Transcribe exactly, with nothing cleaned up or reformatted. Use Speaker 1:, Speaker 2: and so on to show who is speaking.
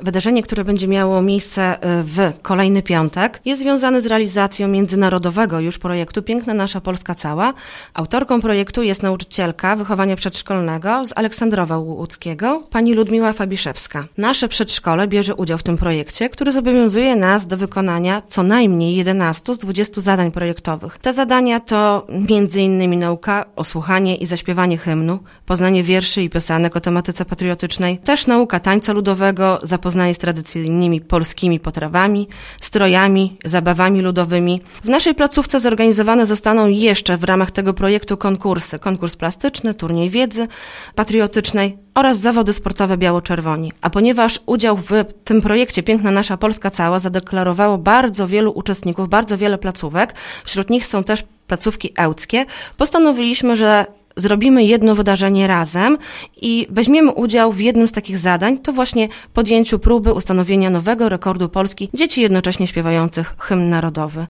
Speaker 1: wydarzenie, które będzie miało miejsce w kolejny piątek, jest związane z realizacją międzynarodowego już projektu Piękna Nasza Polska Cała. Autorką projektu jest nauczycielka wychowania przedszkolnego z Aleksandrowa Łódzkiego, pani Ludmiła Fabiszewska. Nasze przedszkole bierze udział w tym projekcie, który zobowiązuje nas do wykonania co najmniej jedenastu z dwudziestu zadań projektowych. Te zadania to między innymi nauka o słuchanie i zaśpiewanie hymnu, poznanie wierszy i piosenek o tematyce patriotycznej, też nauka tańca ludowego, zapoznanie z tradycyjnymi polskimi potrawami, strojami, zabawami ludowymi. W naszej placówce zorganizowane zostaną jeszcze w ramach tego projektu konkursy. Konkurs plastyczny, turniej wiedzy patriotycznej oraz zawody sportowe biało-czerwoni. A ponieważ udział w tym projekcie Piękna Nasza Polska Cała zadeklarowało bardzo wielu uczestników, bardzo wiele placówek, wśród nich są też placówki ełckie, postanowiliśmy, że zrobimy jedno wydarzenie razem i weźmiemy udział w jednym z takich zadań, to właśnie podjęciu próby ustanowienia nowego rekordu Polski dzieci jednocześnie śpiewających hymn narodowy.